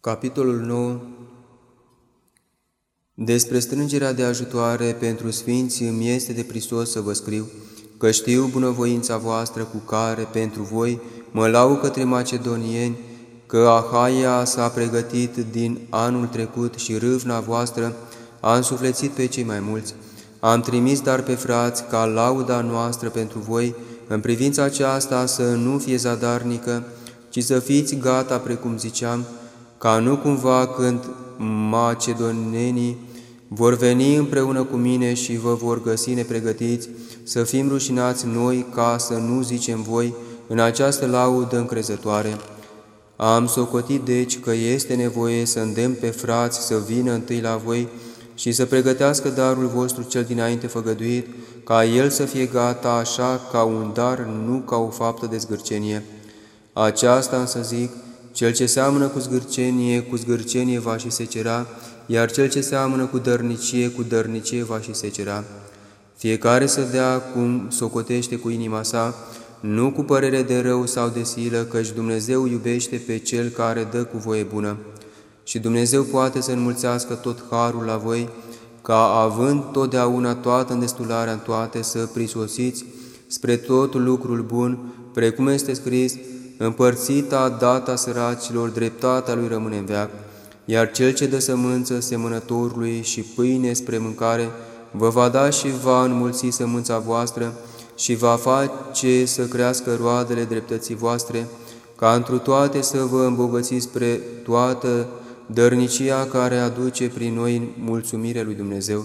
Capitolul 9. Despre strângerea de ajutoare pentru sfinți îmi este de prisos să vă scriu, că știu bunăvoința voastră cu care, pentru voi, mă laud către macedonieni, că Ahaia s-a pregătit din anul trecut și râvna voastră a însuflețit pe cei mai mulți. Am trimis dar pe frați ca lauda noastră pentru voi, în privința aceasta să nu fie zadarnică, ci să fiți gata, precum ziceam, ca nu cumva când macedonenii vor veni împreună cu mine și vă vor găsi nepregătiți, să fim rușinați noi ca să nu zicem voi în această laudă încrezătoare. Am socotit deci că este nevoie să îndemn pe frați să vină întâi la voi și să pregătească darul vostru cel dinainte făgăduit, ca el să fie gata așa ca un dar, nu ca o faptă de zgârcenie. Aceasta însă zic, cel ce seamănă cu zgârcenie va și secera, iar cel ce seamănă cu dărnicie va și secera. Fiecare să dea cum socotește cu inima sa, nu cu părere de rău sau de silă, căci Dumnezeu iubește pe cel care dă cu voie bună. Și Dumnezeu poate să înmulțească tot harul la voi, ca având totdeauna toată îndestularea în toate, să prisosiți spre tot lucrul bun, precum este scris, împărțita data săracilor, dreptatea lui rămâne în veac, iar cel ce dă sămânță semănătorului și pâine spre mâncare, vă va da și va înmulți sămânța voastră și va face să crească roadele dreptății voastre, ca întru toate să vă îmbogățiți spre toată dărnicia care aduce prin noi mulțumirea lui Dumnezeu.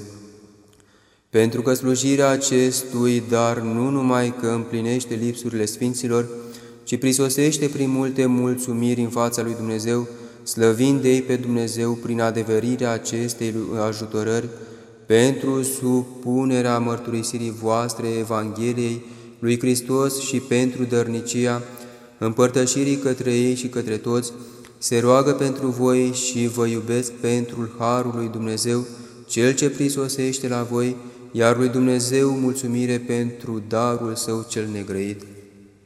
Pentru că slujirea acestui dar nu numai că împlinește lipsurile sfinților, ci prisosește prin multe mulțumiri în fața lui Dumnezeu, slăvind ei pe Dumnezeu prin adeverirea acestei ajutorări, pentru supunerea mărturisirii voastre Evangheliei lui Hristos și pentru dărnicia împărtășirii către ei și către toți, se roagă pentru voi și vă iubesc pentru harul lui Dumnezeu, cel ce prisosește la voi, iar lui Dumnezeu mulțumire pentru darul său cel negrăit.